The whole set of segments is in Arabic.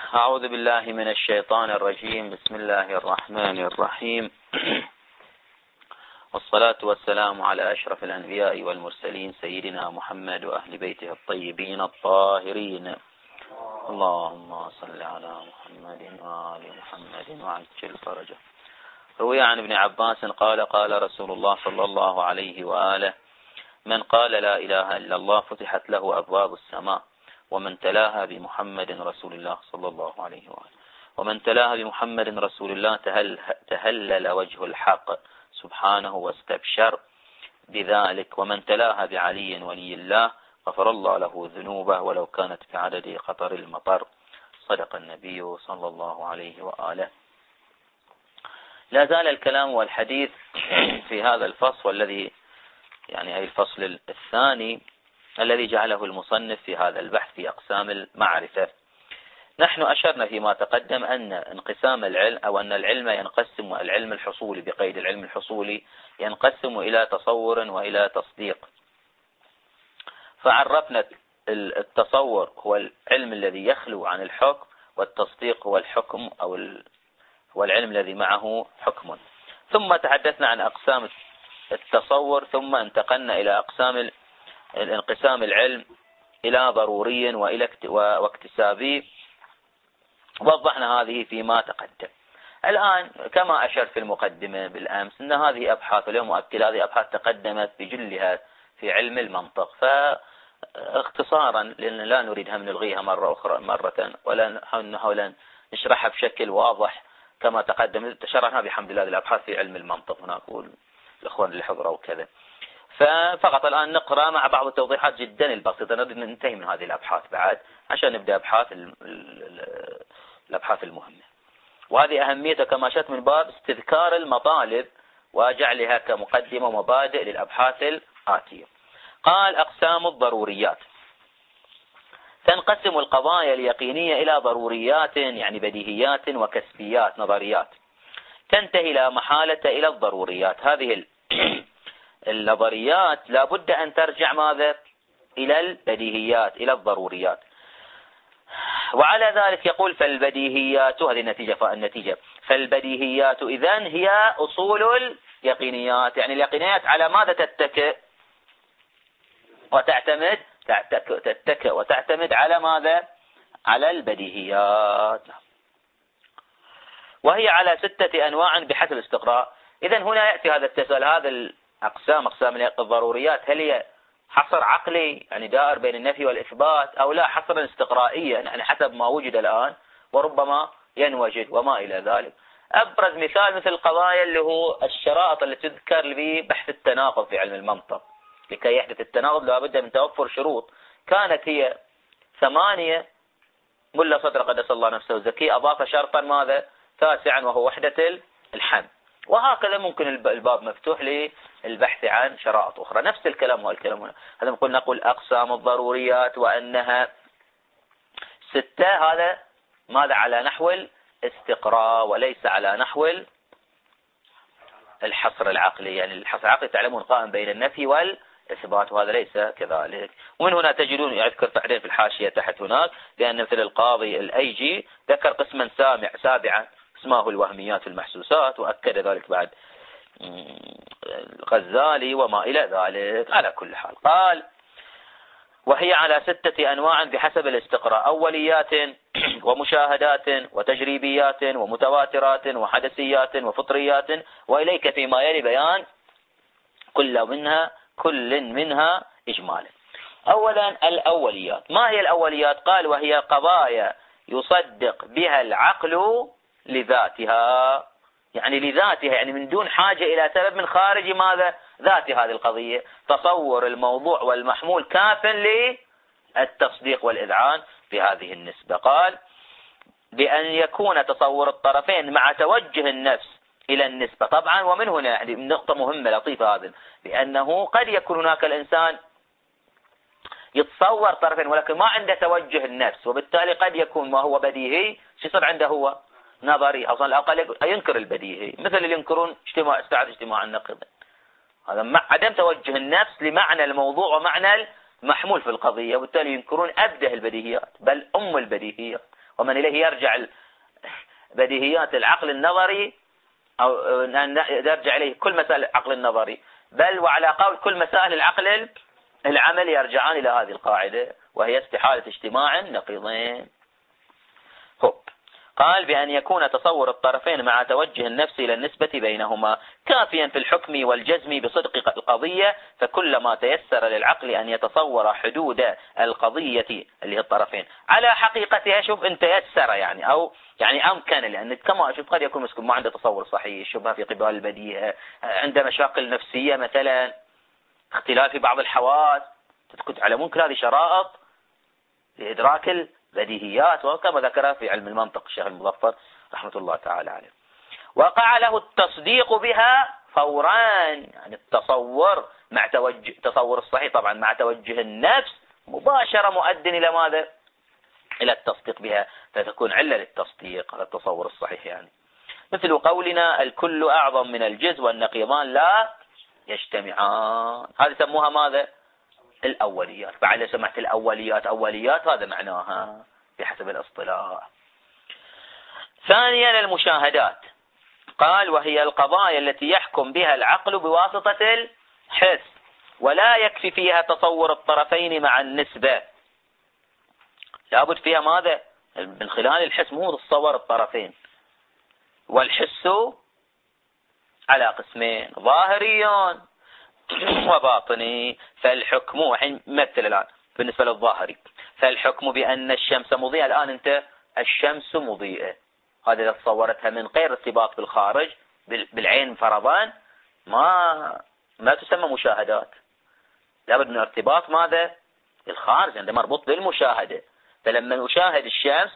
أعوذ بالله من الشيطان الرجيم. بسم الله الرحمن الرحيم. والصلاة والسلام على أشرف الأنبياء والمرسلين سيدنا محمد وأهل بيته الطيبين الطاهرين. اللهم صل على محمد وآل محمد وعجل فرجه. روي عن ابن عباس قال قال رسول الله صلى الله عليه وآله: من قال لا إله إلا الله فتحت له أبواب السماء، ومن تلاها بمحمد رسول الله صلى الله عليه وآله، ومن تلاها بمحمد رسول الله تهلل وجه الحق سبحانه واستبشر بذلك، ومن تلاها بعلي ولي الله غفر الله له ذنوبه ولو كانت كعدد قطر المطر. صدق النبي صلى الله عليه وآله. لا زال الكلام والحديث في هذا الفصل، والذي يعني أي الفصل الثاني الذي جعله المصنف في هذا البحث في أقسام المعرفة. نحن أشرنا فيما تقدم أن انقسام العلم، أو أن العلم ينقسم، العلم الحصولي بقيد العلم الحصولي ينقسم إلى تصور وإلى تصديق. فعرفنا التصور هو العلم الذي يخلو عن الحكم، والتصديق هو الحكم هو العلم الذي معه حكم. ثم تحدثنا عن أقسام التصور، ثم انتقلنا إلى أقسام الانقسام العلم إلى ضروري واكتسابي، وضحنا هذه فيما تقدم. الآن كما أشرت في المقدمة بالأمس أن هذه أبحاث، اليوم مؤكد هذه أبحاث تقدمت بجلها في علم المنطق، فاختصارا لأن لا نريد هم نلغيها مرة ولا نحاول نشرحها بشكل واضح كما تقدم. تشرحنا بحمد الله الأبحاث في علم المنطق هناك والإخوان اللي حضروا وكذا، ففقط الآن نقرأ مع بعض التوضيحات جدا البسيطة. نريد ننتهي من هذه الأبحاث بعد عشان نبدأ الأبحاث المهمة، وهذه أهميتها كما شئت من باب استذكار المطالب وجعلها كمقدمة ومبادئ للأبحاث الآتية. قال: أقسام الضروريات. تنقسم القضايا اليقينية إلى ضروريات، يعني بديهيات وكسبيات نظريات، تنتهي لا محالة إلى الضروريات. هذه النظريات لا بد أن ترجع ماذا؟ إلى البديهيات، إلى الضروريات. وعلى ذلك يقول: فالبديهيات، هذه النتيجة فالبديهيات إذن هي أصول اليقينيات. يعني اليقينيات على ماذا تتكئ وتعتمد على ماذا؟ على البديهيات، وهي على 6 أنواع بحسب الاستقراء. إذن هنا يأتي هذا التساؤل: هذا أقسام الضروريات هل هي حصر عقلي يعني دائر بين النفي والإثبات، أو لا حصرا استقرائيا يعني حسب ما وجد الآن وربما ينوجد وما إلى ذلك؟ أبرز مثال مثل القضايا اللي هو الشرائط التي تذكر ببحث التناقض في علم المنطق. لكي يحدث التناقض لابد من توفر شروط، كانت هي 8. ملا صدر قدس الله نفسه الزكي أضاف شرطا ماذا؟ 9، وهو وحدة الحمل. وهكذا ممكن الباب مفتوح للبحث عن شرائط أخرى. نفس الكلام هو الكلام هنا. هذا نقول أقسام الضروريات وأنها 6. هذا ماذا؟ على نحو الاستقراء وليس على نحو الحصر العقلي. يعني الحصر العقلي تعلمون قائم بين النفي والإثبات، وهذا ليس كذلك. ومن هنا تجدون يذكر بعدين في الحاشية تحت هناك بأن مثل القاضي الأيجي ذكر قسما سابعا اسمه الوهميات المحسوسات، وأكد ذلك بعد الغزالي وما إلى ذلك. على كل حال قال: وهي على 6 أنواع بحسب الاستقراء: أوليات ومشاهدات وتجريبيات ومتواترات وحدثيات وفطريات، وإليك فيما يلي بيان كل منها إجمالا. أولا الأوليات. ما هي الأوليات؟ قال: وهي قضايا يصدق بها العقل لذاتها، يعني لذاتها، يعني من دون حاجة إلى سبب من خارج ماذا؟ ذات هذه القضية. تصور الموضوع والمحمول كاف للتصديق والإذعان بهذه النسبة. قال: بأن يكون تصور الطرفين مع توجه النفس إلى النسبة. طبعا ومن هنا يعني نقطة مهمة لطيفة هذا، بأنه قد يكون هناك الإنسان يتصور طرفين ولكن ما عنده توجه النفس، وبالتالي قد يكون ما هو بديهي يصير عنده هو نظري، أو على الأقل ينكر البديهي، مثل اللي ينكرون اجتماع النقد. هذا مع عدم توجه النفس لمعنى الموضوع ومعنى المحمول في القضية، وبالتالي ينكرون أبده البديهيات بل البديهيات. ومن إليه يرجع بديهيات العقل النظري، أو يرجع إليه كل مسائل العقل النظري، بل وعلى قول كل مسائل العقل العملي يرجعان إلى هذه القاعدة، وهي استحالة اجتماع نقيضين. قال بأن يكون تصور الطرفين مع توجه النفس إلى النسبة بينهما كافيا في الحكم والجزم بصدق القضية، فكلما تيسر للعقل أن يتصور حدود القضية اللي هي الطرفين على حقيقتها، شوف أن تيسر يعني، أو يعني أمكن، لأن كما شوف قد يكون مسكين ما عنده تصور صحيح، شبهة في قبال البديهة، عنده مشاكل نفسية مثلا، اختلاف في بعض الحواس، تعلمون كل هذه شرائط لإدراك البديهيات، وكما ذكر في علم المنطق الشيخ المظفر رحمة الله تعالى عليه. وقع له التصديق بها فورا، يعني تصور الصحيح طبعا مع توجه النفس مباشرة مؤد إلى ماذا؟ إلى التصديق بها، فتكون علة للتصديق على التصور الصحيح يعني. مثل قولنا الكل أعظم من الجزء والنقيضان لا يجتمعان، هذه سموها ماذا؟ الأوليات. بعد سمعت الأوليات أوليات، هذا معناها بحسب الاصطلاح. ثانيا المشاهدات، قال وهي القضايا التي يحكم بها العقل بواسطة الحس، ولا يكفي فيها تصور الطرفين مع النسبة، لابد فيها ماذا؟ من خلال الحس، مو تصور الطرفين. والحس على قسمين، ظاهريون وباطني. فالحكم، وحين مثل الآن بالنسبة للظاهري، فالحكم بأن الشمس مضيئة، الآن أنت الشمس مضيئة، هذه إذا تصورتها من غير ارتباط بالخارج بالعين فرضان ما تسمى مشاهدات، لابد من ارتباط ماذا؟ الخارج، عندما مربوط بالمشاهدة. فلما أشاهد الشمس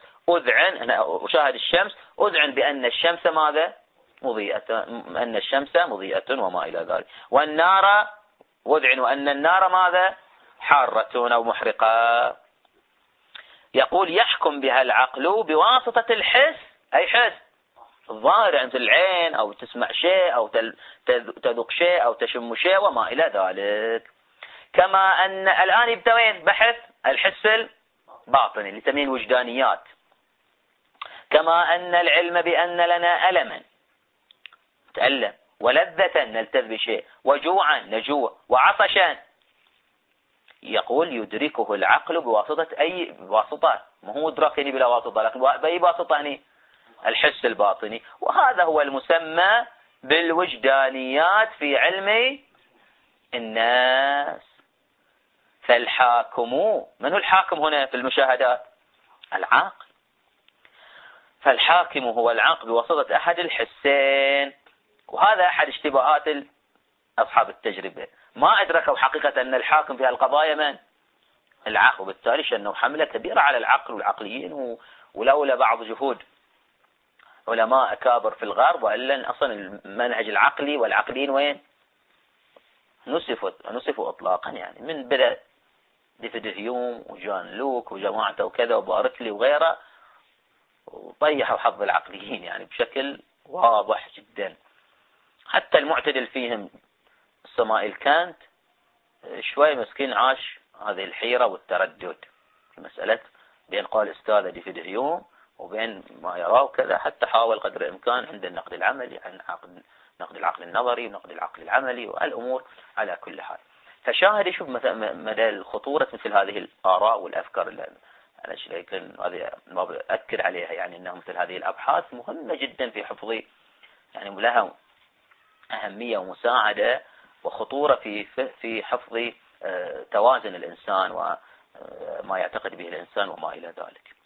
أذعن بأن الشمس ماذا؟ مضيئة، أن الشمس مضيئة وما إلى ذلك. والنار أذعن أن النار ماذا؟ حارة أو محرقة. يقول يحكم بها العقل بواسطة الحس، أي حس الظاهر عند العين، أو تسمع شيء، أو تذوق شيء، أو تشم شيء وما إلى ذلك. كما أن الآن يبدأين بحث الحس الباطني اللي تسميه الوجدانيات. كما أن العلم بأن لنا ألما نتألم، ولذة نلتذ بشيء، وجوعا نجوع، وعطشا، يقول يدركه العقل بواسطة أي واسطة، ما هو إدراكني بلا واسطة، لكن بأي واسطة يعني الحس الباطني. وهذا هو المسمى بالوجدانيات في علم الناس. فالحاكم، من هو الحاكم هنا في المشاهدات؟ العقل. فالحاكم هو العقل بواسطة أحد الحسين، وهذا أحد اشتباهات أصحاب التجربة، ما أدركوا حقيقة أن الحاكم في القضايا من؟ العقل، وبالتالي شنوا حملة كبيرة على العقل والعقليين، ولولا بعض جهود علماء أكابر في الغرب، وإلا أصلا المنهج العقلي والعقليين وين؟ نسفوا إطلاقا، يعني من بدأ ديفيد هيوم وجان لوك وجماعته وكذا وباركلي وغيره، وطيحوا حظ العقليين يعني بشكل واضح جدا. حتى المعتدل فيهم السمائل كانت شوي مسكين عاش هذه الحيرة والتردد في مسألة بين قول أستاذ ديفيد هيوم وبين ما يراه كذا، حتى حاول قدر الإمكان عند النقد العملي، عن نقد العقل النظري ونقد العقل العملي والأمور على كل حال. فشاهد يشوف مدى خطورة مثل هذه الآراء والأفكار اللي أنا لكن هذه ما بأكد عليها، يعني أنه مثل هذه الأبحاث مهمة جدا في حفظ، يعني لها أهمية ومساعدة وخطورة في حفظ توازن الإنسان وما يعتقد به الإنسان وما إلى ذلك.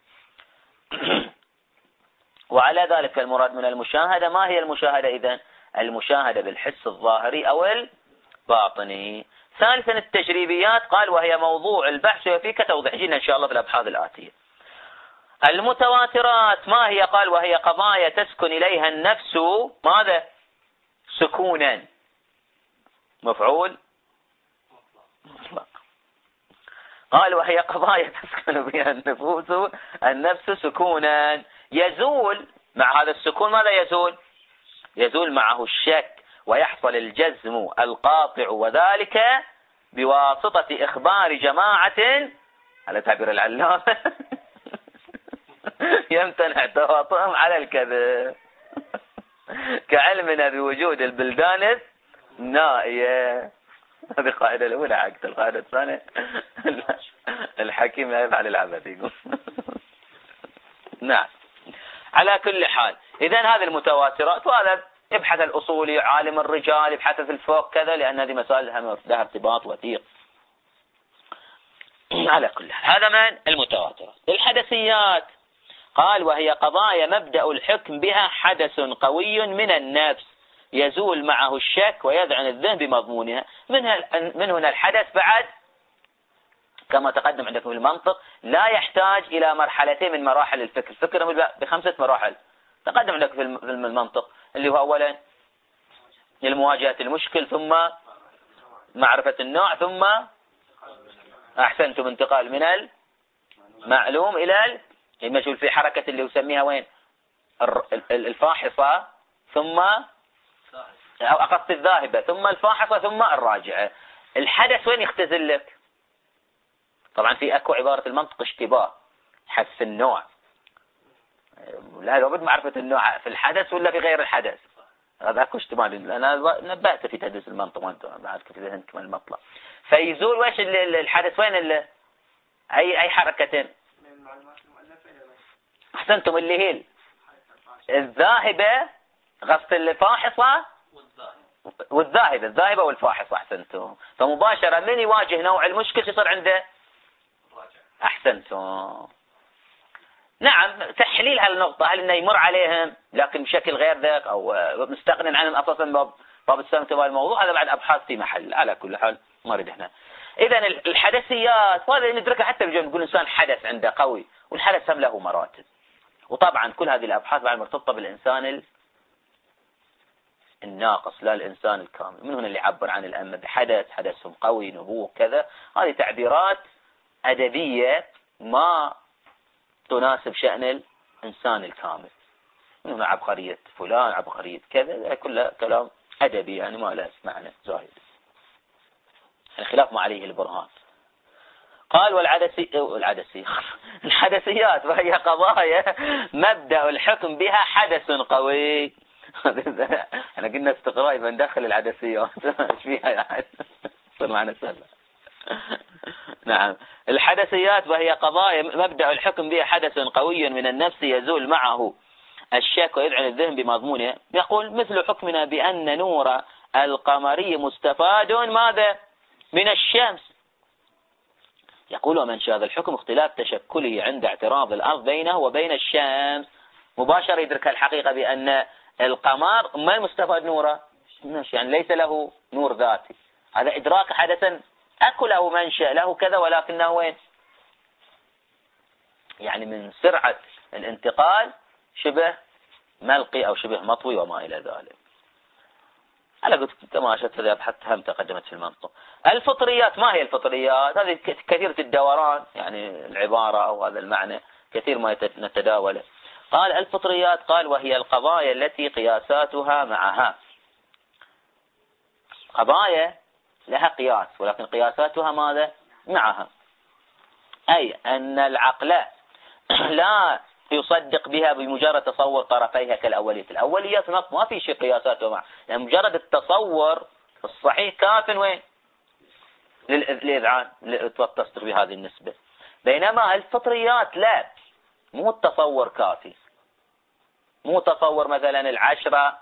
وعلى ذلك فالمراد من المشاهدة، ما هي المشاهدة إذن؟ المشاهدة بالحس الظاهري أو الباطني. ثالثا التجريبيات، قال وهي موضوع البحث وفي كتوضيح جينا إن شاء الله في الأبحاث الآتية. المتواترات ما هي؟ قال وهي قضايا تسكن إليها النفس ماذا؟ سكونا، مفعول مطلق. قال وهي قضايا تسكن بها النفس سكونا، يزول مع هذا السكون ماذا يزول؟ يزول معه الشك، ويحصل الجزم القاطع، وذلك بواسطة إخبار جماعة على تعبير العلامة يمتنع تواطؤهم على الكذب كعلمنا بوجود البلدان النائية. هذه القاعدة الأولى عقد. القاعدة الثانية الحكيم لا يفعل العبث يقول. نعم. على كل حال إذن هذه المتواترات، وهذا يبحث الأصولي عالم الرجال يبحث في الفقه كذا، لأن هذه مسائل لها ارتباط وثيق. على كل حال هذا من المتواترات. الحدثيات قال وهي قضايا مبدأ الحكم بها حدث قوي من النفس يزول معه الشك ويذعن الذهن بمضمونها. من هنا الحدث بعد كما تقدم عندك في المنطق لا يحتاج إلى مرحلتين من مراحل الفكر. الفكر ب5 مراحل تقدم عندك في المنطق، اللي هو أولا المواجهة المشكل، ثم معرفة النوع، ثم أحسنتم انتقال من المعلوم إلى المجهول في حركة اللي يسميها وين الفاحصة، ثم أو أقصد الذاهبة، ثم الفاحصة، ثم الراجعة. الحدث وين يختزل لك؟ طبعا في أكو عبارة المنطق اشتباه حذف النوع، لا لابد معرفة النوع في الحدث ولا في غير الحدث. هذا أكو اشتباه. أنا نبهت في تدريس المنطق وأنتم بعد كيف ذهنكم المطلع. فيزول ويش الحدث وين أي حركتين. أحسنتم اللي هي الذاهبة غصت الفاحصة الذاهبة والفاحصة. أحسنتم. فمباشرة من يواجه نوع المشكل يصير عنده أحسنتم. نعم تحليل هالنقطة، هل إنه يمر عليهم لكن بشكل غير ذاك أو مستغنٍ عنهم أساسا باب السمت والموضوع، هذا بعد أبحاث في محل. على كل حال ما نريد احنا. إذن الحدثيات وهذا ندركه حتى نقول إنسان حدث عنده قوي، والحدث هم له مراتب. وطبعا كل هذه الأبحاث بعد مرتبطة بالإنسان الناقص لا الإنسان الكامل. من هنا اللي يعبر عن الأئمة بحدث، حدثهم قوي، نبوغ كذا. هذه تعبيرات أدبية ما تناسب شأن الإنسان الكامل. من هنا عبقرية فلان، عبقرية كذا، كله كلام أدبي يعني ما له معنى زايد، الخلاف ما عليه البرهان. قال الحدثيات وهي قضايا مبدأ الحكم بها حدث قوي. احنا قلنا استقراء يبقى ندخل العدسيات ايش فيها يعني صار معنا سهل. نعم. الحدثيات وهي قضايا مبدأ الحكم بها حدث قوي من النفس يزول معه الشك ويذعن الذهن بمضمونه. يقول مثل حكمنا بأن نور القمري مستفاد ماذا من الشمس. يقول ومن هذا الحكم اختلاف تشكله عند اعتراض الأرض بينه وبين الشمس. مباشرة يدرك الحقيقة بأن القمر ما المستفاد نوره، يعني ليس له نور ذاتي. هذا إدراك حدثا أكو له منشأ له كذا، ولكنه وين يعني من سرعة الانتقال شبه ملقي أو شبه مطوي وما إلى ذلك. على قلت تماشت هذا أبحث هم تقدمت في المنطق. الفطريات ما هي الفطريات؟ هذه كثيرة الدوران يعني العبارة أو هذا المعنى كثير ما نتداوله. قال الفطريات قال وهي القضايا التي قياساتها معها. قضايا لها قياس ولكن قياساتها ماذا معها، أي أن العقل لا يصدق بها بمجرد تصور طرفيها كالأولية. الأوليات ما في شيء قياساته معها، يعني مجرد التصور الصحيح كاف وين للإذعان تصدق بهذه النسبة. بينما الفطريات لا، مو التصور كافي، مو تصور مثلا 10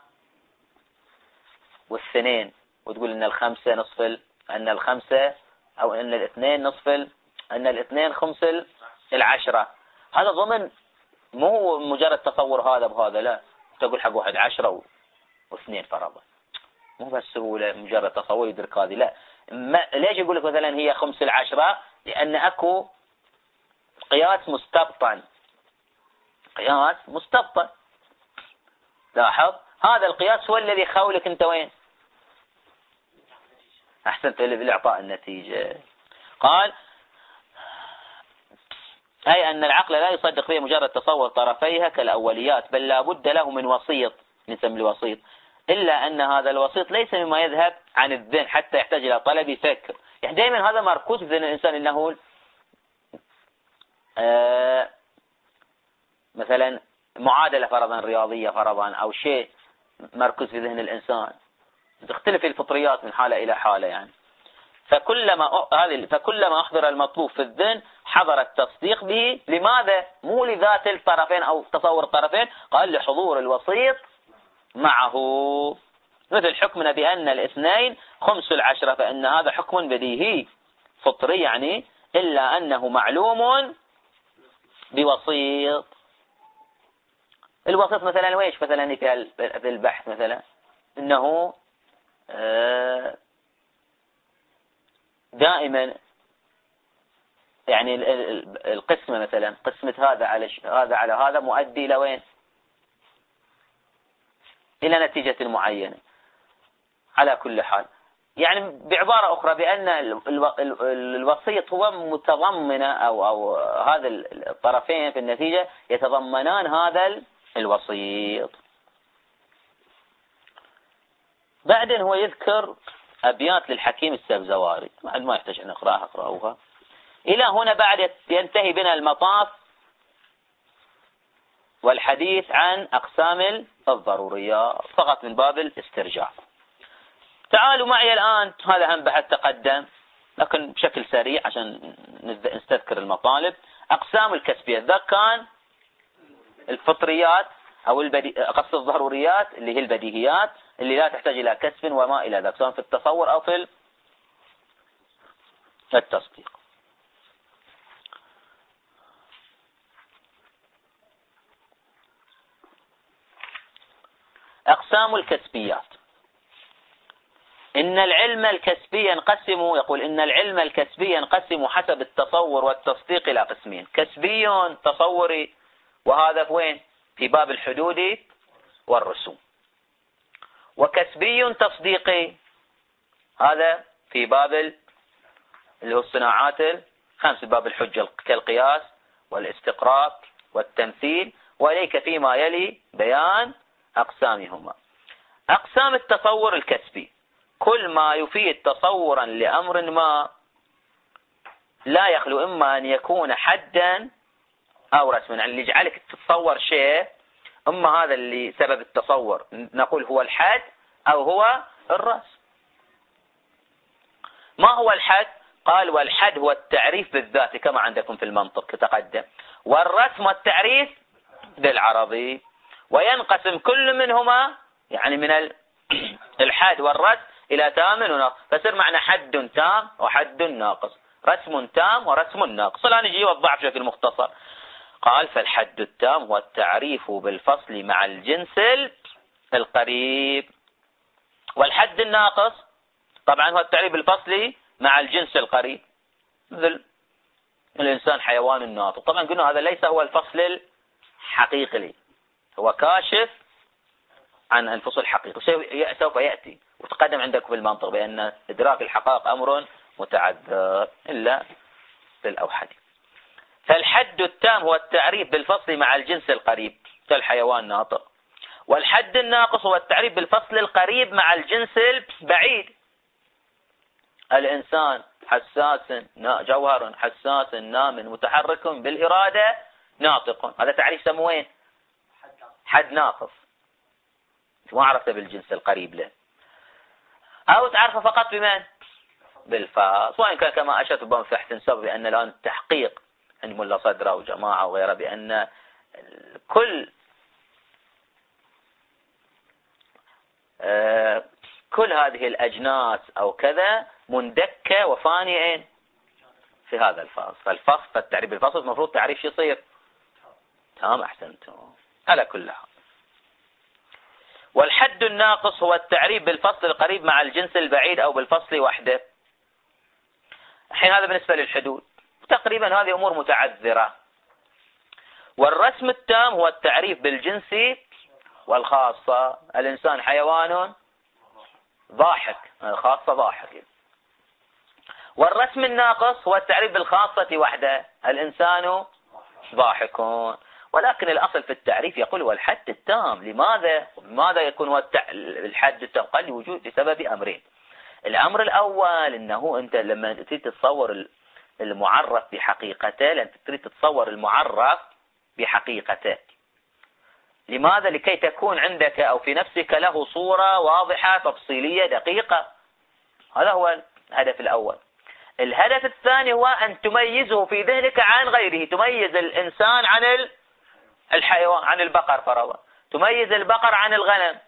و2 وتقول ان 5 نصف ان 5 او ان 2 نصف ان 2 خمس 10. هذا ضمن مو مجرد تصور هذا بهذا، لا تقول حق واحد 10 و2 فرضا، مو بالسهولة مجرد تصور يدرك هذه. لا ليش يقول لك مثلا هي 5 10؟ لأن أكو قياس مستبطن، قياس مستبطن. لاحظ هذا القياس هو الذي يخولك انت وين احسنت لإعطاء النتيجة. قال أي أن العقل لا يصدق فيه مجرد تصور طرفيها كالأوليات، بل لا بد له من وسيط نسمى الوسيط، إلا أن هذا الوسيط ليس مما يذهب عن الذهن حتى يحتاج إلى طلب فكر. يعني دائما هذا مركوز في ذهن الإنسان، إنه مثلا معادلة فرضا رياضية فرضا أو شيء مركز في ذهن الإنسان، تختلف الفطريات من حالة إلى حالة يعني. فكلما أحضر المطلوب في الذهن حضر التصديق به. لماذا؟ مو لذات الطرفين أو تصور الطرفين، قال لحضور الوسيط معه. مثل حكمنا بأن الاثنين خمس العشرة، فإن هذا حكم بديهي فطري يعني، إلا أنه معلوم بوسيط. الوسيط مثلا ويش مثلا في البحث مثلا إنه دائما يعني القسمة مثلا قسمة هذا على هذا مؤدي إلى وين؟ إلى نتيجة معينة. على كل حال يعني بعبارة أخرى بأن الوسيط هو متضمن أو هذا الطرفين في النتيجة يتضمنان هذا الوسيط. بعدين هو يذكر أبيات للحكيم السبزواري، ما يحتاج أن أقرأها. إلى هنا بعد ينتهي بنا المطاف والحديث عن أقسام الضروريات فقط من باب الاسترجاع. تعالوا معي الآن، هذا هم بحث تقدم لكن بشكل سريع عشان نستذكر المطالب. أقسام الكسبية، ذا كان الفطريات أو قصد الضروريات اللي هي البديهيات اللي لا تحتاج إلى كسب وما إلى ذلك، سواء في التصور أو في التصديق. أقسام الكسبيات. إن العلم الكسبي ينقسم حسب التصور والتصديق إلى قسمين: كسبي تصوري، وهذا في وين؟ في باب الحدود والرسوم. وكسبي تصديقي، هذا في باب اللي هو الصناعات الخمس، باب الحجة كالقياس والاستقراء والتمثيل. وإليك فيما يلي بيان أقسامهما. أقسام التصور الكسبي: كل ما يفيد تصورا لأمر ما لا يخلو إما أن يكون حدا أو رسما، يعني اللي يجعلك تتصور شيء، إما هذا اللي سبب التصور نقول هو الحد أو هو الرسم. ما هو الحد؟ قال: والحد هو التعريف بالذات كما عندكم في المنطق كتقدم، والرسم والتعريف بالعربي. وينقسم كل منهما يعني من الحد والرسم إلى تام وناقص، فصير معنى حد تام وحد ناقص، رسم تام ورسم ناقص. الآن يجي يوضح بشكل مختصر. قال: فالحد التام هو التعريف بالفصل مع الجنس القريب، والحد الناقص طبعا هو التعريف بالفصل مع الجنس القريب. مثل الإنسان حيوان ناطق، طبعا قلنا هذا ليس هو الفصل الحقيقي، هو كاشف عن الفصل الحقيقي. سوف يأتي وتقدم عندك في المنطق بأن إدراك الحقائق أمر متعذر إلا بالأوحد. فالحد التام هو التعريف بالفصل مع الجنس القريب كالحيوان ناطق، والحد الناقص هو التعريف بالفصل القريب مع الجنس البعيد. الإنسان حساس، جوهر حساس نام متحرك بالإرادة ناطق، هذا تعريف سموين حد ناقص، ما عرفته بالجنس القريب له، أو تعرفه فقط بمن؟ بالفاصل. وإن كان كما أشرت بمفتح تنسب بأن الآن التحقيق عند ملا صدرة وجماعة وغيره بأن كل هذه الأجناس أو كذا مندكة وفانية في هذا الفاصل. فالفصل فالتعريف بالفصل المفروض تعريف يصير تمام. أحسنتم. على كل حال، والحد الناقص هو التعريف بالفصل القريب مع الجنس البعيد أو بالفصل وحده. الحين هذا بالنسبة للحدود، تقريبا هذه أمور متعذرة. والرسم التام هو التعريف بالجنس والخاصة. الإنسان حيوان ضاحك، الخاصة ضاحك. والرسم الناقص هو التعريف بالخاصة وحده. الإنسان ضاحكون. ولكن الأصل في التعريف يقول هو الحد التام. لماذا يكون هو الحد التام؟ قال لوجود لسبب أمرين. الأمر الأول أنه أنت لما تريد تتصور المعرف بحقيقته، لأن تريد تتصور المعرف بحقيقته. لماذا؟ لكي تكون عندك أو في نفسك له صورة واضحة تفصيلية دقيقة. هذا هو الهدف الأول. الهدف الثاني هو أن تميزه في ذهنك عن غيره. تميز الإنسان عن الحيوان، عن البقر فرضا، تميز البقر عن الغنم،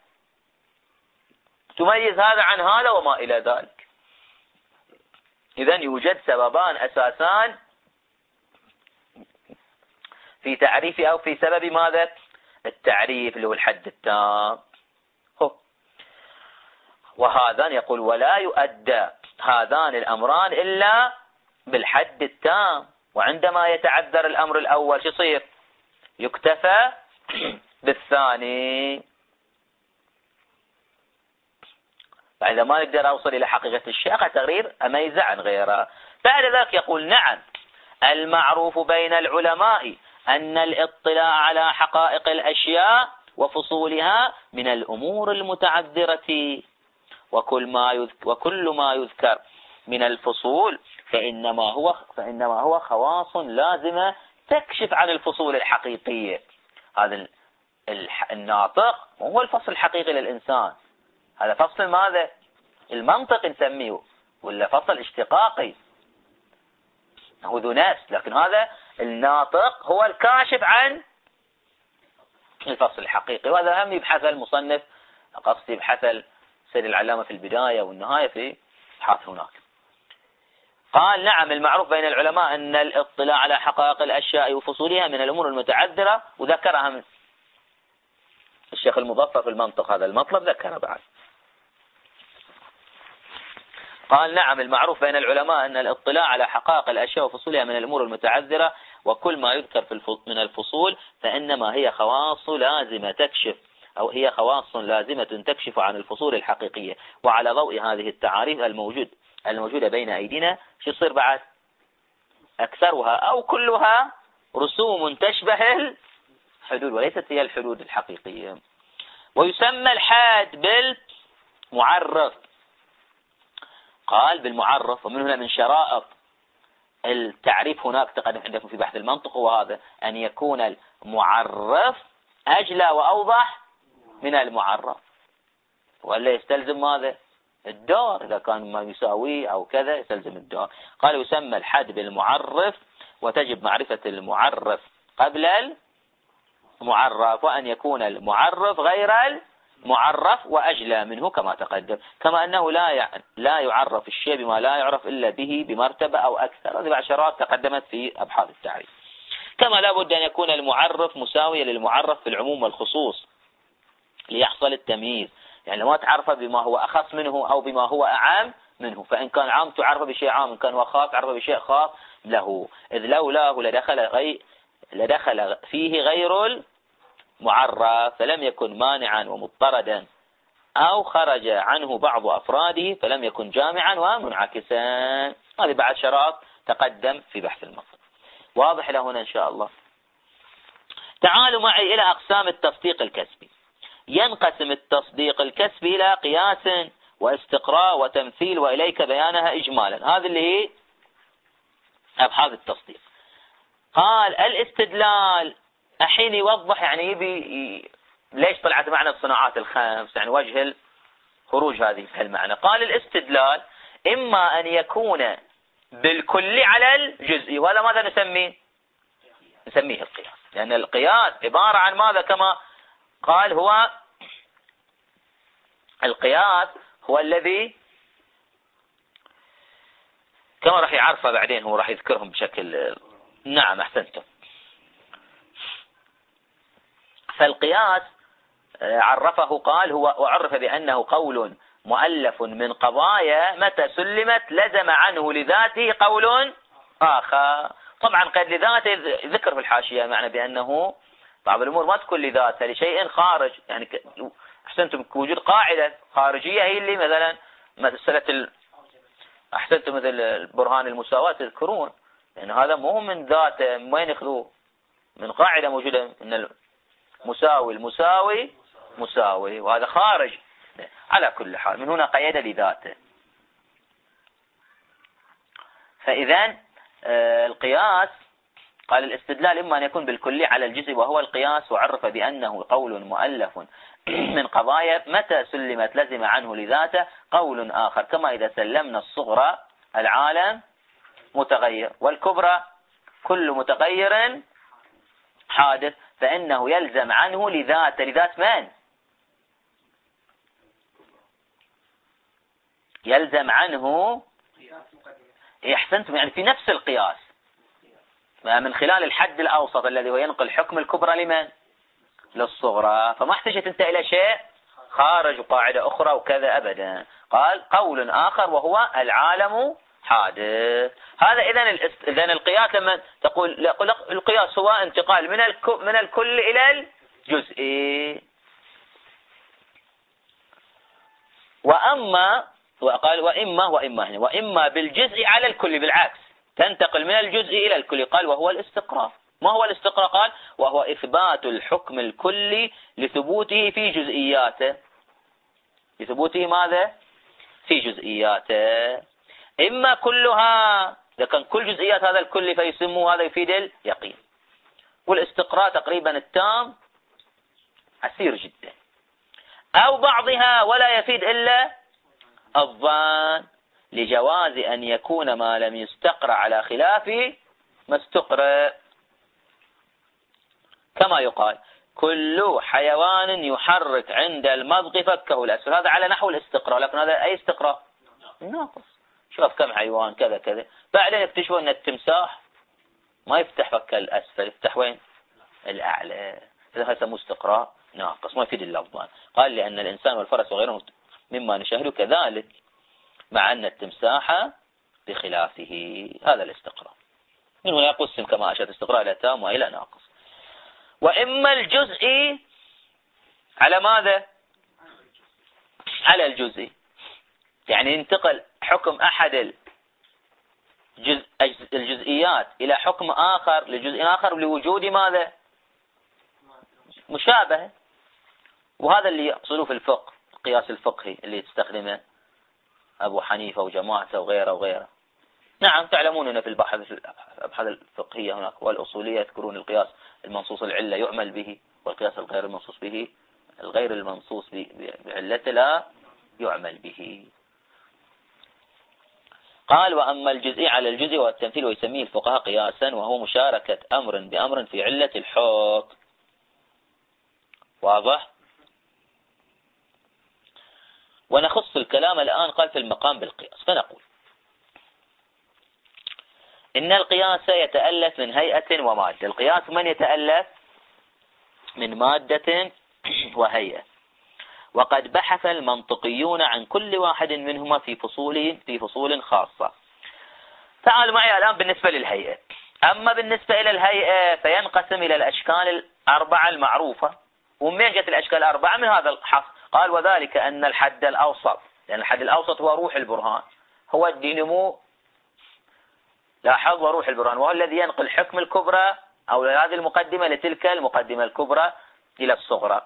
تميز هذا عن هذا وما إلى ذلك. إذن يوجد سببان أساسان في تعريف أو في سبب ماذا؟ التعريف، اللي هو الحد التام. وهذان يقول ولا يؤدى هذان الأمران إلا بالحد التام. وعندما يتعذر الأمر الأول شو يصير؟ يكتفى بالثاني. فإذا ما نقدر أوصل إلى حقيقة الشيء تغيير أميزة عن غيره. بعد ذلك يقول نعم المعروف بين العلماء أن الاطلاع على حقائق الأشياء وفصولها من الأمور المتعذرة، وكل ما يذكر من الفصول فإنما هو خواص لازمة تكشف عن الفصول الحقيقية. هذا الناطق هو الفصل الحقيقي للإنسان. هذا فصل ماذا؟ المنطق نسميه، ولا فصل اشتقاقي هو ذو نفس. لكن هذا الناطق هو الكاشف عن الفصل الحقيقي. وهذا هم يبحث المصنف، قصدي يبحث سيد العلامة في البداية والنهاية في ابحاث هناك. قال نعم المعروف بين العلماء أن الاطلاع على حقائق الأشياء وفصولها من الأمور المتعذرة، وذكرها من الشيخ المظفر في المنطق. هذا المطلب ذكره بعد. قال نعم المعروف بين العلماء أن الاطلاع على حقائق الأشياء وفصولها من الأمور المتعذرة، وكل ما يذكر من الفصول فإنما هي خواص لازمة تكشف، أو هي خواص لازمة تكشف عن الفصول الحقيقية. وعلى ضوء هذه التعاريف الموجودة بين أيدينا شو يصير بعد؟ أكثرها أو كلها رسوم تشبه الحدود وليست هي الحدود الحقيقية. ويسمى الحاد بالمعرف. قال بالمعرف، ومن هنا من شرائط التعريف هناك تقدم عندكم في بحث المنطق هو هذا، أن يكون المعرف أجلى وأوضح من المعرف، ولا يستلزم ماذا؟ الدار. إذا كان ما يساويه أو كذا يستلزم الدار. قال يسمى الحد بالمعرف، وتجب معرفة المعرف قبل المعرف، وأن يكون المعرف غير المعرف وأجلى منه كما تقدم. كما أنه لا يعرف الشيء بما لا يعرف إلا به بمرتبة أو أكثر. هذه عشرات تقدمت في أبحاث التعريف. كما لا بد أن يكون المعرف مساويا للمعرف في العموم والخصوص ليحصل التمييز. يعني ما تعرفه بما هو أخص منه أو بما هو أعام منه. فإن كان عام تعرفه بشيء عام، إن كان هو خاص تعرفه بشيء خاص له. إذ لولاه لدخل فيه غير المعرف فلم يكن مانعا ومضطردا، أو خرج عنه بعض أفراده فلم يكن جامعا ومنعكسا. هذه بعد شرائط تقدم في بحث المنطق. واضح لهنا إن شاء الله. تعالوا معي إلى أقسام التصديق الكسبي. ينقسم التصديق الكسبي إلى قياس واستقراء وتمثيل، وإليك بيانها إجمالا. هذه اللي هي أبحاث التصديق. قال الاستدلال الحين يوضح، يعني يبي ليش طلعت معنا الصناعات الخمس، يعني وجه خروج هذه المعنى. قال الاستدلال إما أن يكون بالكل على الجزئي، وهذا ماذا نسميه القياس. لأن القياس عبارة عن ماذا؟ كما قال هو القياس هو الذي كما راح يعرفه بعدين، هو راح يذكرهم بشكل نعم أحسنتم. فالقياس عرفه قال هو وعرف بأنه قول مؤلف من قضايا متى سلمت لزم عنه لذاته قول آخر. طبعا قد لذاته ذكر في الحاشية، معنى بأنه بعض الأمور ما تكون لذاتها لشيء خارج. يعني أحسنتم وجود قاعدة خارجية هي اللي مثلا مسألة أحسنتم مثل برهان المساواة تذكرون، لأن هذا مو من ذاته، وين يأخذوه؟ من قاعدة موجودة من المساوي مساوي، وهذا خارج. على كل حال من هنا قيد لذاته. فإذن القياس قال الاستدلال إما أن يكون بالكلي على الجزء وهو القياس، وعرف بأنه قول مؤلف من قضايا متى سلمت لزم عنه لذاته قول آخر، كما إذا سلمنا الصغرى العالم متغير والكبرى كل متغير حادث، فإنه يلزم عنه لذاته. لذات من؟ يلزم عنه، احسنتم، يعني في نفس القياس من خلال الحد الأوسط الذي هو ينقل حكم الكبرى لمن؟ للصغرى. فما احتجت انت إلى شيء خارج وقاعدة أخرى وكذا أبدا. قال قول آخر وهو العالم حادث. هذا إذن القياس لما تقول القياس هو انتقال من الكل إلى الجزء. وقال وإما بالجزء على الكل، بالعكس تنتقل من الجزء إلى الكل. قال وهو الاستقراء. ما هو الاستقراء؟ قال وهو إثبات الحكم الكلي لثبوته في جزئياته. لثبوته ماذا؟ في جزئياته. إما كلها، إذا كان كل جزئيات هذا الكل فيسموه هذا يفيد اليقين. والاستقراء تقريبا التام عسير جدا. أو بعضها ولا يفيد إلا الظن، لجواز أن يكون ما لم يستقرأ على خلاف ما استقرأ، كما يقال كل حيوان يحرك عند المضغ فكه الأسفل. هذا على نحو الاستقراء، لكن هذا أي استقراء؟ ناقص. شوف كم حيوان كذا كذا، بعدين اكتشفوا أن التمساح ما يفتح فك الأسفل، يفتح وين؟ الأعلى. إذا يسموه استقراء ناقص، ما يفيد اللفظ. قال لأن الإنسان والفرس وغيرهم مما نشاهده كذلك، مع أن التمساح بخلافه. هذا الاستقراء. من هنا يقسم كما أشرت استقراء إلى تام وإلى ناقص. وإما الجزء على ماذا؟ على الجزء، يعني ينتقل حكم أحد الجزئيات إلى حكم آخر لجزء آخر لوجود ماذا؟ مشابهة. وهذا اللي يقصدوه في الفقه، القياس الفقهي اللي تستخدمه أبو حنيفة وجماعته وغيره. نعم تعلمون أن في الأبحاث الفقهية هناك والأصولية يذكرون القياس المنصوص العلة يعمل به، والقياس الغير المنصوص به الغير المنصوص بعلته لا يعمل به. قال وأما الجزء على الجزء والتمثيل ويسميه الفقهاء قياسا، وهو مشاركة أمر بأمر في علة الحكم. واضح؟ ونخص الكلام الآن. قال في المقام بالقياس، فنقول إن القياس يتألف من هيئة ومادة. القياس من يتألف؟ من مادة وهيئة. وقد بحث المنطقيون عن كل واحد منهما في فصول خاصة. تعالوا معي الآن بالنسبة للهيئة. أما بالنسبة إلى الهيئة فينقسم إلى الأشكال الأربعة المعروفة. ومن جت الأشكال الأربعة؟ من هذا الحصر. قال وذلك أن الحد الأوسط، لأن الحد الأوسط هو روح البرهان، هو الدينمو، لاحظ، وروح البرهان، وهو الذي ينقل حكم الكبرى أو هذه المقدمة لتلك المقدمة الكبرى إلى الصغرى.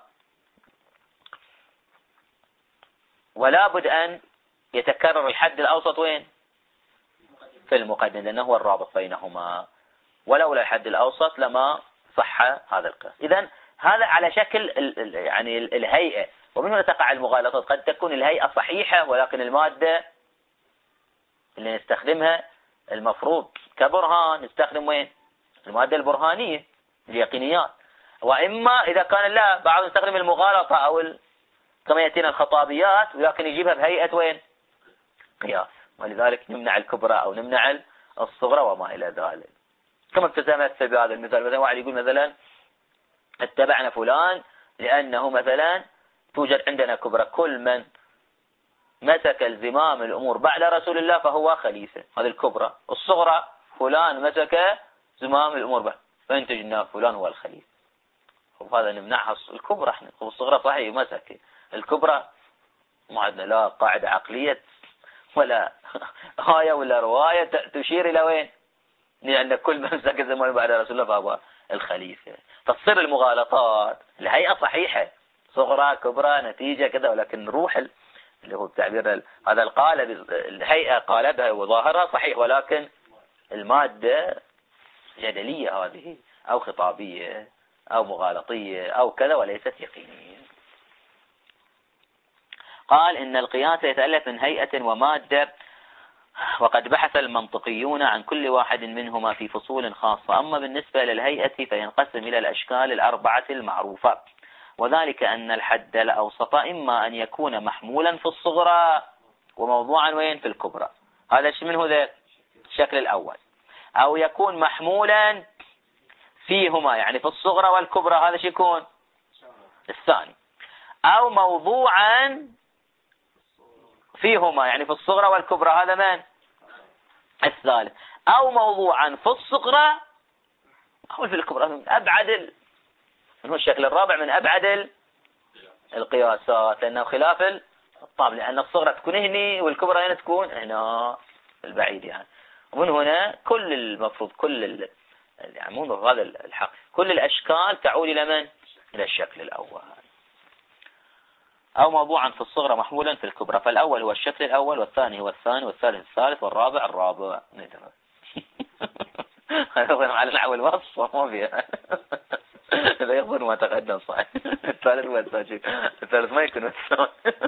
ولا بد أن يتكرر الحد الأوسط وين؟ في المقدمة، لأنه هو الرابط بينهما، ولولا الحد الأوسط لما صح هذا القياس. إذن هذا على شكل يعني الهيئة. ومن هنا تقع المغالطات. قد تكون الهيئة صحيحة ولكن المادة اللي نستخدمها المفروض كبرهان نستخدم وين؟ المادة البرهانية اليقينيات. وإما إذا كان لا، بعض نستخدم المغالطة أو كما يأتينا الخطابيات، ولكن يجيبها بهيئة وين؟ قياس. ولذلك نمنع الكبرى أو نمنع الصغرى وما إلى ذلك. كما تتمثل بهذا المثال، مثلا واحد يقول مثلا اتبعنا فلان لأنه مثلا توجد عندنا كبرى، كل من مسك الزمام الأمور بعد رسول الله فهو خليفة، هذه الكبرى. الصغرى فلان مسك زمام الأمور بعد فانتجنا فلان هو الخليفة. وهذا نمنعها الكبرى احنا. والصغرى صحيح مسك، الكبرى ما عندنا لا قاعدة عقلية ولا آية ولا رواية تشير إلى وين؟ لأن كل من مسك الزمام بعد رسول الله فهو الخليفة. فتصير المغالطات. الهيئة صحيحة، صغرى كبرى نتيجة كذا، ولكن روح اللي هو التعبير هذا القالب، الهيئة قالبها وظاهرها صحيح، ولكن المادة جدلية هذه أو خطابية أو مغالطية أو كذا وليست يقينية. قال إن القياس يتألف من هيئة ومادة، وقد بحث المنطقيون عن كل واحد منهما في فصول خاصة. أما بالنسبة للهيئة فينقسم إلى الأشكال الأربعة المعروفة، وذلك أن الحد الأوسط إما أن يكون محمولا في الصغرى وموضوعا وين في الكبرى، هذا منه ذا الشكل الأول، أو يكون محمولا فيهما يعني في الصغرى والكبرى، هذا شو يكون الثاني، أو موضوعا فيهما يعني في الصغرى والكبرى، هذا من الثالث، أو موضوعا في الصغرى أو في الكبرى، من أبعد من هو الشكل الرابع من أبعد القياسات، لأنه خلاف الطابع، لأن الصغرى تكون هنا والكبرى هنا تكون هنا البعيد يعني. ومن هنا كل المفروض كل يعني مو هذا الحق، كل الأشكال تعود إلى من؟ إلى الشكل الأول، أو موضوعا في الصغرى محمولا في الكبرى. فالأول هو الشكل الأول، والثاني هو الثاني، والثالث الثالث، والرابع الرابع. هذا على نحو الوصف ما فيها. إذا يخبر ما تقدم صحيح. الثالث هو الثاني، الثالث ما يكون الثاني.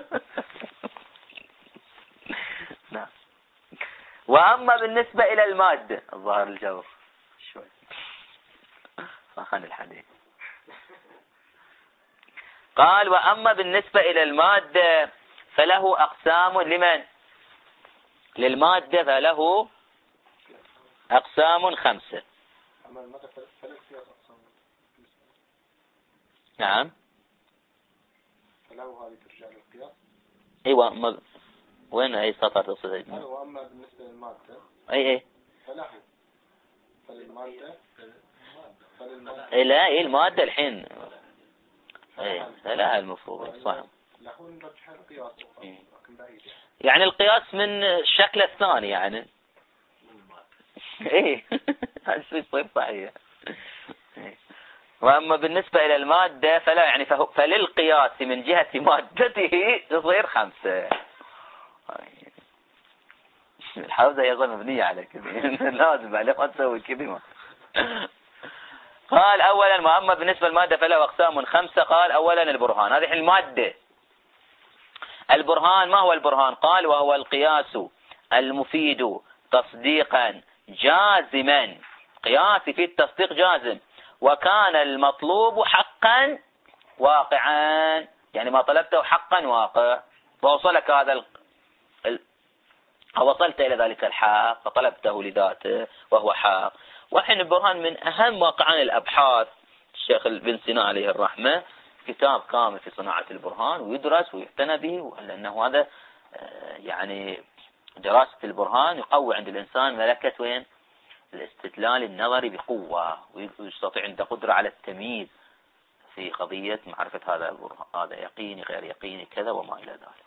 نعم. وأما بالنسبة إلى المادة، الظاهر الجو شوي خان الحديث. قال وأما بالنسبة إلى المادة فله أقسام. لمن؟ للمادة فله أقسام 5. نعم. فله هذه ترجع للقياس. أيوة وين أي سطر تصل؟ وأما بالنسبة للمادة أي فله فللمادة لا المادة الحين لا المفروض صح. يعني القياس من الشكل الثاني يعني ايه هذا يصير صحيح. واما بالنسبة الى المادة فلا يعني فللقياس من جهة مادته يصير 5. الحوزة يظل مبنية على كذا لازم عليه ما تسوي كذا. قال اولا واما بالنسبة للمادة فله اقسام 5. قال اولا البرهان، هذه المادة. البرهان ما هو البرهان؟ قال وهو القياس المفيد تصديقا جازما، قياس في التصديق جازم، وكان المطلوب حقا واقعا، يعني ما طلبته حقا واقع، ووصلك هذا وصلت إلى ذلك الحق فطلبته لذاته وهو حق. وحين البرهان من أهم واقعان الأبحاث، الشيخ بن سينا عليه الرحمة كتاب كامل في صناعة البرهان ويدرس ويعتنى به، لأنه هذا يعني دراسة البرهان يقوي عند الإنسان ملكة وين؟ الاستدلال النظري بقوة، ويستطيع عنده قدرة على التمييز في قضية معرفة هذا البرهان، هذا يقيني غير يقيني كذا وما إلى ذلك.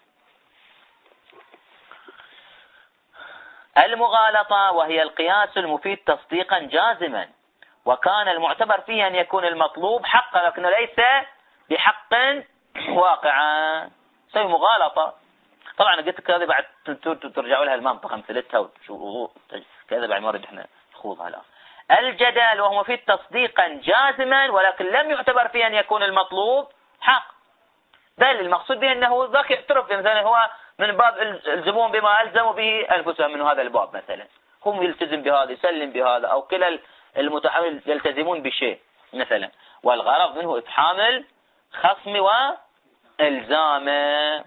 المغالطة وهي القياس المفيد تصديقا جازما، وكان المعتبر فيه أن يكون المطلوب حقا لكنه ليس بحق واقعا، سوي مغالطة. طبعا قلت كذا بعد ترجعوا لها المنطقة امثلتها وشو كذا بعد ما رد احنا نخوضها الآن. الجدل وهو مفيد تصديقا جازما ولكن لم يعتبر فيه أن يكون المطلوب حق، بل المقصود به أنه ذاك يعترف مثلا هو من باب الزمون بما ألزموا به أنفسهم من هذا الباب، مثلا هم يلتزم بهذا يسلم بهذا، أو كلا المتحمل يلتزمون بشيء مثلا، والغرض منه إفحام الخصم وإلزامه.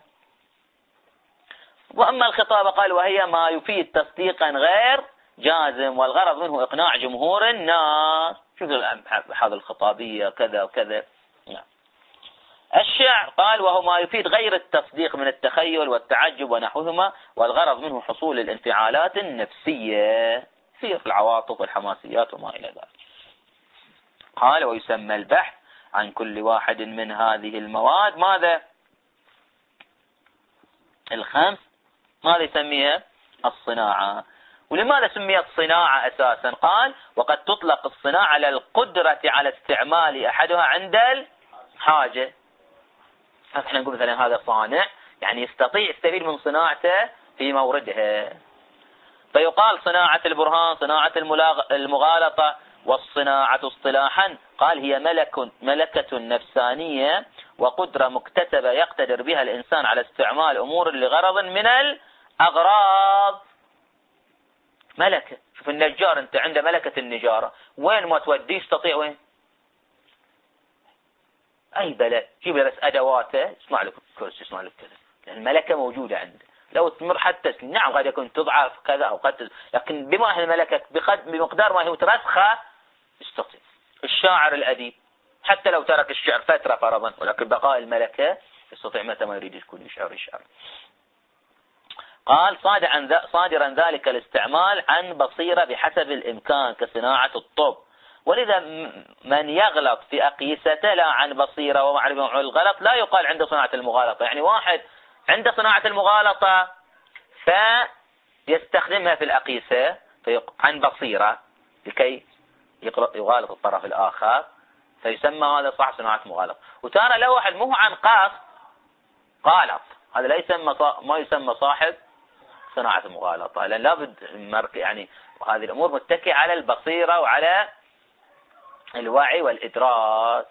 وأما الخطاب قال وهي ما يفيد تصديقا غير جازم، والغرض منه إقناع جمهور الناس. شوف هذا الخطابية كذا وكذا. الشعر قال وهو ما يفيد غير التصديق من التخيل والتعجب ونحوهما، والغرض منه حصول الانفعالات النفسية في العواطف والحماسيات وما إلى ذلك. قال ويسمى البحث عن كل واحد من هذه المواد ماذا؟ الخمس، ماذا يسميها؟ الصناعة. ولماذا سميت صناعة أساسا؟ قال وقد تطلق الصناعة على القدرة على استعمال أحدها عند الحاجة. احنا نقول مثلا هذا صانع يعني يستطيع يستفيد من صناعته في موردها، فيقال صناعة البرهان، صناعة المغالطة، والصناعة اصطلاحا قال هي ملكة نفسانية وقدرة مكتسبة يقتدر بها الإنسان على استعمال أمور لغرض من الأغراض. ملكة. شوف النجار أنت عنده ملكة النجارة، وين ما توديه يستطيع وين أي بلد جيب له بس أدواته يصنع لك كرسي يصنع لك كذا، لأن الملكة موجودة عنده. لو تمر حتى نعم قد يكون تضعف كذا أو قد، لكن بما هي الملكة بمقدار ما هي مترسخة يستطيع. الشاعر الأديب حتى لو ترك الشعر فترة فرضا، ولكن بقاء الملكة يستطيع متى ما يريد يكون يشعر. قال صادرا ذلك الاستعمال عن بصيرة بحسب الإمكان كصناعة الطب. ولذا من يغلط في أقيسته لا عن بصيرة ومعرفة عن الغلط لا يقال عنده صناعة المغالطة. يعني واحد عنده صناعة المغالطة فيستخدمها في الأقيسة عن بصيرة لكي يغالط الطرف الآخر، فيسمى هذا صح صناعة مغالطة. وترى لو واحد مو عن قصد غالط، هذا لا يسمى ما يسمى صاحب صناعة المغالطة، لأن لابد يعني هذه الأمور متكئة على البصيرة وعلى الوعي والإدراك.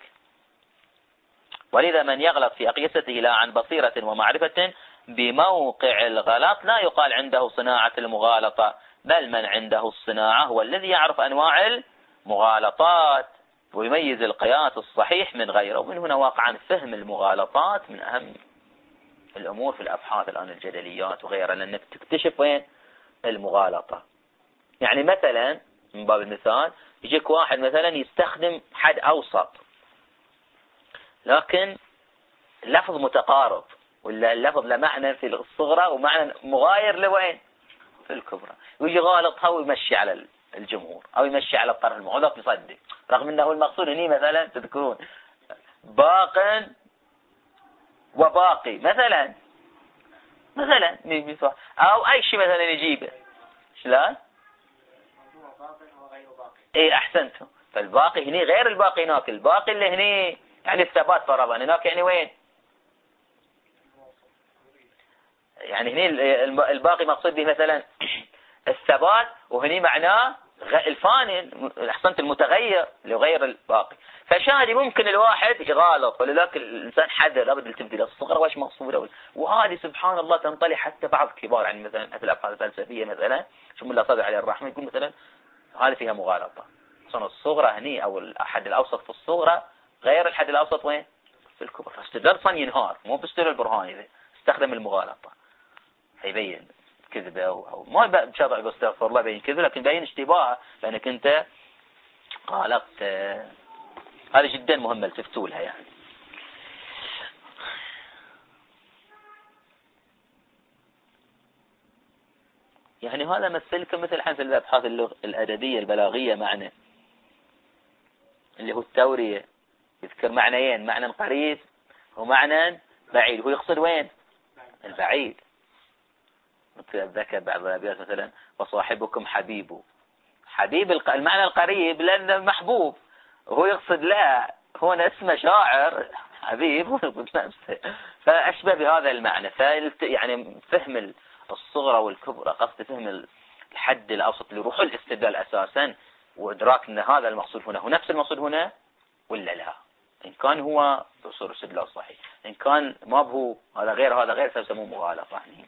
ولذا من يغلط في أقيسته لا عن بصيرة ومعرفة بموقع الغلط لا يقال عنده صناعة المغالطة، بل من عنده الصناعة هو الذي يعرف أنواع المغالطات ويميز القياس الصحيح من غيره. ومن هنا واقعا فهم المغالطات من أهم الأمور في الأبحاث الآن الجدليات وغيرها، لأنك تكتشف وين المغالطة. يعني مثلا من باب المثال يجيك واحد مثلا يستخدم حد أوسط لكن لفظ متقارب، ولا اللفظ له معنى في الصغرى ومعنى مغاير لوين في الكبرى، ويجي غالطها ويمشي على الجمهور أو يمشي على الطرف المعوض يصدق، رغم أنه المقصود هنا مثلا تذكرون باق وباقي مثلا أو أي شيء مثلا يجيبه شلون ايه احسنتم. فالباقي هنا غير الباقي هناك، الباقي اللي هنا يعني الثبات فرضا، هناك يعني وين يعني هنا الباقي مقصود به مثلا الثبات، وهنا معناه الفاني احسنت المتغير اللي غير الباقي. فشاهدي ممكن الواحد يغالط، ولذلك الانسان حذر لابد التفت الى الصغر وايش مقصوده. وهذه سبحان الله تنطلي حتى بعض كبار، يعني مثلا في الابحاث الفلسفيه مثلا شو الله صدق عليه الرحمه يقول مثلا هذه فيها مغالطه، صنع الصغرى هني او الحد الاوسط في الصغرى غير الحد الاوسط وين في الكبرى. فاستدلال صن ينهار مو باستدلال البرهان، اذا استخدم المغالطه يبين كذبه او ما بشرع باستغفر الله بين كذبه، لكن بين اشتباه لانك انت غالطت. هذه جدا مهمه التفتوا لها يعني هذا مثلكم مثل حين في الابحاث الادبيه البلاغيه معنى اللي هو التوريه يذكر معنيين، معنى قريب ومعنى بعيد، هو يقصد وين البعيد. ذكر بعض الابيات مثلا وصاحبكم حبيب المعنى القريب لانه محبوب، وهو يقصد لا هو اسمه شاعر حبيب فاشبه بهذا المعنى. يعني فهم الصغرى والكبرى قصد فهم الحد الاوسط اللي روح الاستدلال اساسا، وادراك ان هذا المقصود هنا هو نفس المقصود هنا ولا لا. ان كان هو بصور الاستدلال صحيح، ان كان ما هو هذا غير فيسموه مغالطه يعني.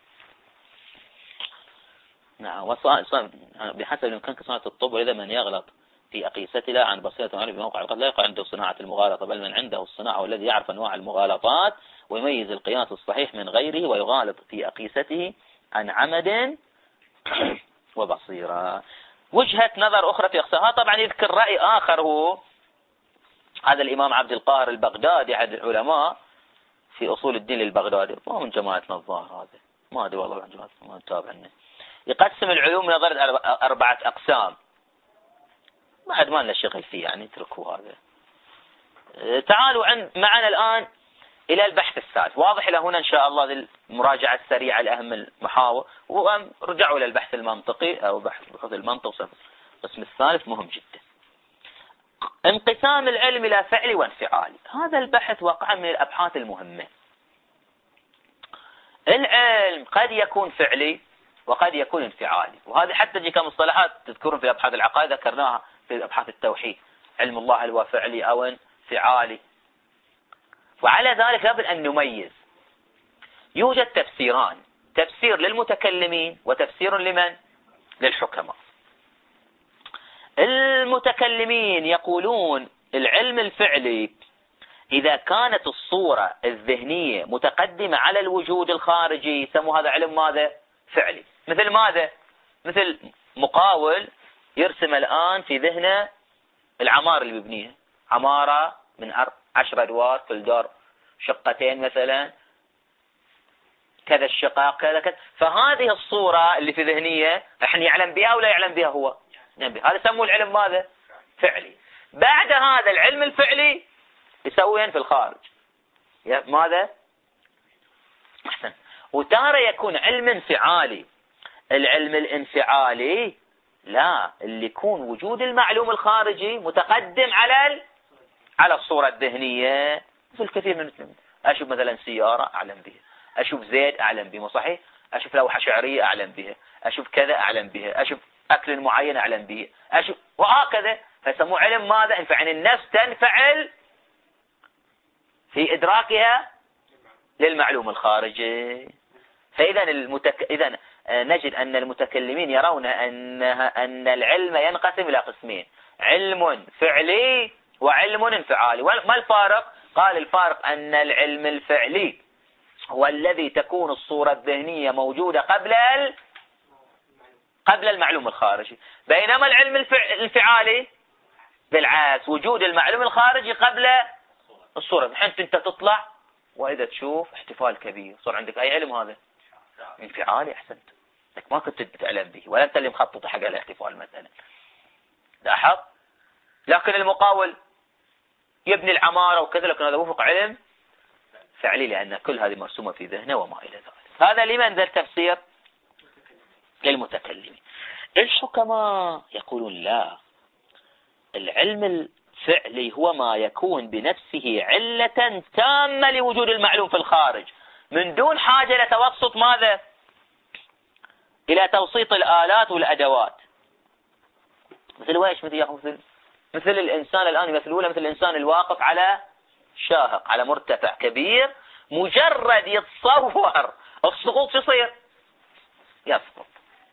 نعم. بحسب الإمكان كصناعة الطب. وإذا من يغلط في أقيسته لا عن بصيرة ومعرفة بموقع الغلط لا يقع عنده صناعة المغالطة، بل من عنده الصناعة والذي يعرف أنواع المغالطات ويميز القياس الصحيح من غيره ويغالط في أقيسته عن عمد وبصيرة. وجهة نظر أخرى في أقسامها طبعا يذكر رأي آخر، هو هذا الإمام عبد القاهر البغدادي أحد العلماء في أصول الدين البغدادي، ما من جماعتنا الظاهر هذا، ما أدري والله عن جماعتنا ما نتابع عنه. يقسم العلوم من نظر 4 أقسام، بعد ما لنا شغل فيه يعني اتركوا هذا. تعالوا معنا الآن إلى البحث الثالث. واضح إلى هنا إن شاء الله المراجعة السريعة لأهم المحاور، ورجعوا إلى البحث المنطقي أو بحث المنطق. القسم الثالث مهم جدا، انقسام العلم إلى فعلي وانفعالي. هذا البحث واقعا من الأبحاث المهمة. العلم قد يكون فعلي وقد يكون انفعالي، وهذه حتى تجي كمصطلحات تذكرون في أبحاث العقائد ذكرناها في أبحاث التوحيد، علم الله هل هو فعلي أو انفعالي. وعلى ذلك لابد أن نميز. يوجد تفسيران، تفسير للمتكلمين وتفسير لمن؟ للحكماء. المتكلمين يقولون العلم الفعلي إذا كانت الصورة الذهنية متقدمة على الوجود الخارجي يسموا هذا علم ماذا؟ فعلي. مثل ماذا؟ مثل مقاول يرسم الآن في ذهنه العمارة اللي بيبنيها، عمارة من 10 أدوار، كل دور شقتين مثلا، كذا الشقق كذا كذا، فهذه الصورة اللي في ذهنية احنا يعلم بها ولا يعلم بها هو؟ هذا يسموه العلم ماذا؟ فعلي. بعد هذا العلم الفعلي يسوين في الخارج ماذا؟ أحسن. وتارة يكون علم انفعالي. العلم الانفعالي لا، اللي يكون وجود المعلوم الخارجي متقدم على الصورة الذهنية. مثل كثير من المسلمين، أشوف مثلا سيارة أعلم بها، أشوف زيت أعلم به، صحيح؟ أشوف لوحة شعرية أعلم بها، أشوف كذا أعلم بها، أشوف أكل معين أعلم به، أشوف وهكذا. فيسموه علم ماذا؟ انفعال. النفس تنفعل في إدراكها للمعلوم الخارجي. فإذا إذا نجد أن المتكلمين يرون أن العلم ينقسم إلى قسمين، علم فعلي وعلم انفعالي. ما الفارق؟ قال الفارق أن العلم الفعلي هو الذي تكون الصورة الذهنية موجودة قبل المعلوم الخارجي، بينما العلم الانفعالي بالعكس، وجود المعلوم الخارجي قبل الصورة. الحين أنت تطلع وإذا تشوف احتفال كبير، صار عندك أي علم؟ هذا انفعالي. أحسنت، لك ما كنت تعلم به ولا أنت اللي مخطط حق الاحتفال مثلا، لاحظ. لكن المقاول يبني العمارة وكذا، لكن هذا وفق علم فعلي لأن كل هذه مرسومة في ذهنه وما إلى ذلك. هذا لمن ذا التفسير؟ للمتكلمين. الحكماء يقولون لا، العلم الفعلي هو ما يكون بنفسه علة تامة لوجود المعلوم في الخارج من دون حاجة لتوسط ماذا؟ إلى توسيط الآلات والأدوات. مثل ويش؟ مثل الإنسان الآن يمثلونه مثل الإنسان الواقف على شاهق على مرتفع كبير، مجرد يتصور السقوط يصير يسقط.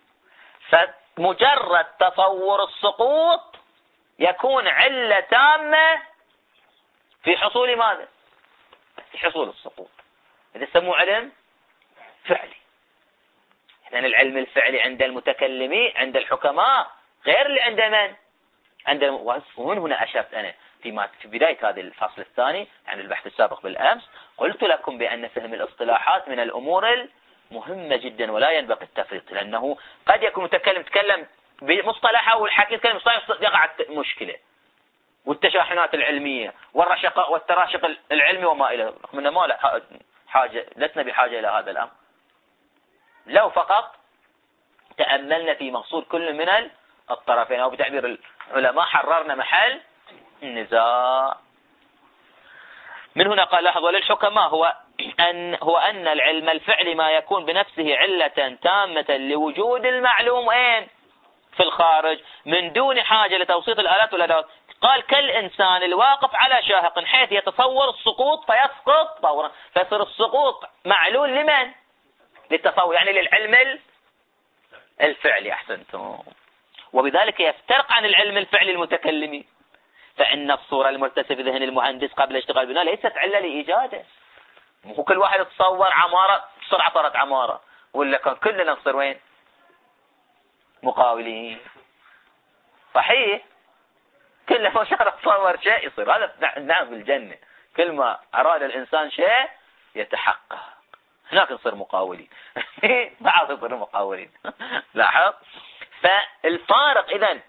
فمجرد تصور السقوط يكون علة تامة في حصول ماذا؟ في حصول السقوط. هذا يسموه علم فعلي. إذن العلم الفعلي عند المتكلمين عند الحكماء غير اللي عند من؟ ومن هنا أشرت أنا في بداية هذا الفصل الثاني عن البحث السابق بالأمس، قلت لكم بأن فهم الاصطلاحات من الأمور المهمة جدا ولا ينبغي التفريط، لأنه قد يكون متكلم تكلم بمصطلحه والحكي يتكلم مصطلح يقع مشكلة، والتشاحنات العلمية والرشقاء والتراشق العلمي وما إلى ذلك. من ما لا حاجة، لسنا بحاجة إلى هذا الأمر. لو فقط تأملنا في مقصود كل من الطرفين، أو بتعبير العلماء حررنا محل النزاع. من هنا قال لاحظوا للحكماء هو أن العلم الفعلي ما يكون بنفسه علة تامة لوجود المعلوم في الخارج من دون حاجة لتوسيط الآلات والأدوات. قال كالإنسان الواقف على شاهق حيث يتصور السقوط فيسقط فورا، فيصير السقوط معلول لمن؟ للتصور، يعني للعلم الفعلي. أحسنتم. وبذلك يفترق عن العلم الفعلي المتكلمين، فإن الصورة المرتسمة في ذهن المهندس قبل اشتغال بناء ليست علة لإيجاده. مو كل واحد يتصور عمارة بسرعة صارت عمارة، ولا كان كلنا نصير وين؟ مقاولين. صحيح، كل ما شاء تصور شيء يصير. هذا نعم بالجنة، كل ما أراد الإنسان شيء يتحقق. هناك نصير مقاولين بعض يصير مقاولين. لاحظ. فالفارق إذن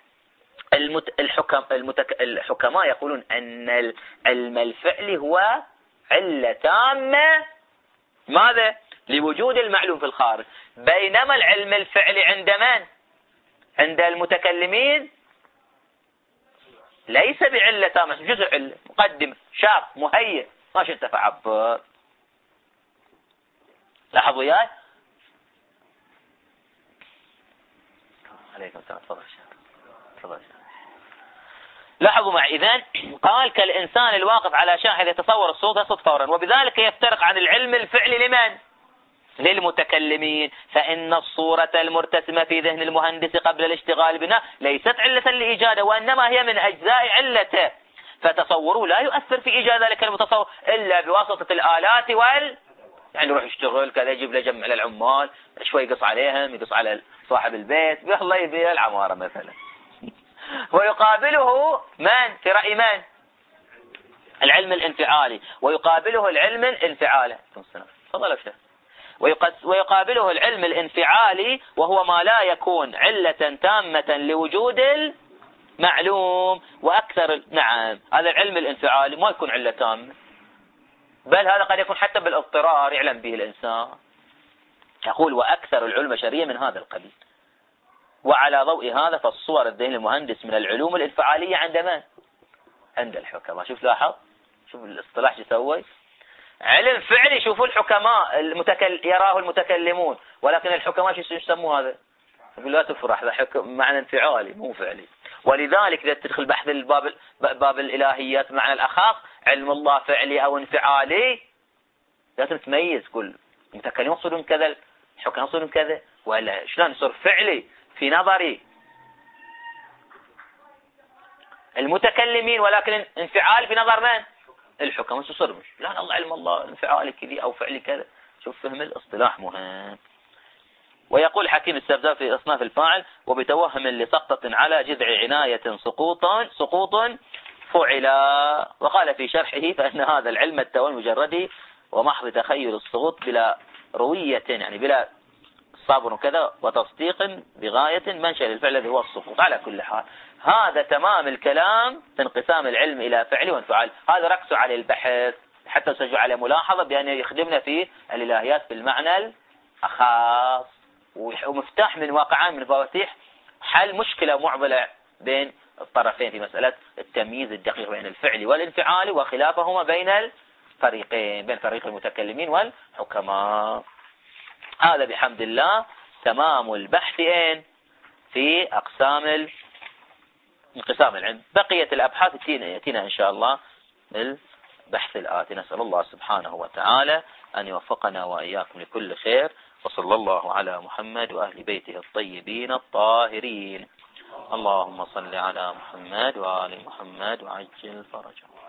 الحكماء يقولون أن العلم الفعلي هو علة تامة ماذا؟ لوجود المعلوم في الخارج، بينما العلم الفعلي عند من؟ عند المتكلمين ليس بعلة تامة، جزء علة مقدم شاف مهيئ ما شئت فعبر. لاحظوا وياي. عليكم السلام. تفضل. لاحظوا معي، إذن قال كالإنسان الواقف على شاحذ يتصور الصوت يصوت فورا، وبذلك يفترق عن العلم الفعلي لمن؟ للمتكلمين، فإن الصورة المرتسمة في ذهن المهندس قبل الاشتغال بنا ليست علة لإيجاده، وإنما هي من أجزاء علته، فتصوره لا يؤثر في إيجاد ذلك المتصور إلا بواسطة الآلات يعني يروح يشتغل كذا، يجيب له جمع للعمال، شوي يقص عليهم، يقص على صاحب البيت، يلا يبيع العمارة مثلا. ويقابله من؟ في رأي من؟ العلم الانفعالي، ويقابله العلم الانفعالي. تفضل أشياء. ويقابله العلم الانفعالي وهو ما لا يكون علة تامة لوجود المعلوم، وأكثر نعم هذا العلم الانفعالي ما يكون علة تامة، بل هذا قد يكون حتى بالاضطرار يعلم به الإنسان. يقول وأكثر العلوم البشرية من هذا القبيل. وعلى ضوء هذا فالصور الذهن المهندس من العلوم الانفعالية عند من؟ عند الحكماء. شوف لاحظ، شوف الاصطلاح يسوي علم فعلي. شوفوا الحكماء يراه المتكلمون، ولكن الحكماء شو يسموا هذا؟ يقول لا تفرح، هذا حكم معنى انفعالي مو فعلي. ولذلك إذا تدخل بحث باب الإلهيات معنى الأخص علم الله فعلي أو انفعالي، لازم تميز. كل المتكلمين يقصدون كذا، الحكماء يقصدون كذا، ولا شلون يصير فعلي في نظري المتكلمين ولكن انفعال في نظر من؟ الحكماء. شو صار؟ لا الله علم الله انفعالي كذي أو فعلي كذا. شوف فهم الاصطلاح مهم. ويقول حكيم السفزاوي في إصناف الفاعل وبتوهم لسقطة على جذع عناية سقوط فعلا. وقال في شرحه فإن هذا العلم التوهم المجردي ومحض تخيل السقوط بلا روية، يعني بلا صبر وكذا وتصديق بغاية منشأ للفعل الذي هو السقوط. على كل حال هذا تمام الكلام في انقسام العلم إلى فعل وانفعال. هذا ركز على البحث حتى سجل على ملاحظة بأن يخدمنا في الإلهيات بالمعنى الخاص، ومفتاح من واقعان من مفاتيح حل مشكلة معضلة بين الطرفين في مسألة التمييز الدقيق بين الفعل والانفعال وخلافهما بين الفريقين، بين فريق المتكلمين والحكماء. هذا بحمد الله تمام البحث في أقسام انقسام العلم. بقية الأبحاث يأتينا إن شاء الله البحث الآتي. نسأل الله سبحانه وتعالى أن يوفقنا وإياكم لكل خير، وصلى الله على محمد وأهل بيته الطيبين الطاهرين. اللهم صل على محمد وآل محمد وعجل فرجه.